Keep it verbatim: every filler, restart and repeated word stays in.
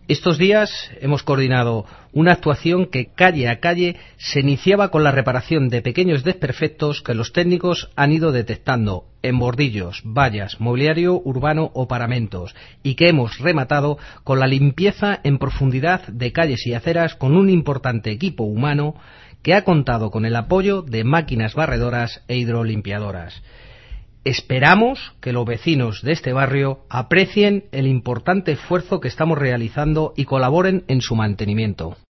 Estos días hemos coordinado una actuación que calle a calle se iniciaba con la reparación de pequeños desperfectos que los técnicos han ido detectando en bordillos, vallas, mobiliario urbano o paramentos, y que hemos rematado con la limpieza en profundidad de calles y aceras con un importante equipo humano que ha contado con el apoyo de máquinas barredoras e hidrolimpiadoras. Esperamos que los vecinos de este barrio aprecien el importante esfuerzo que estamos realizando y colaboren en su mantenimiento.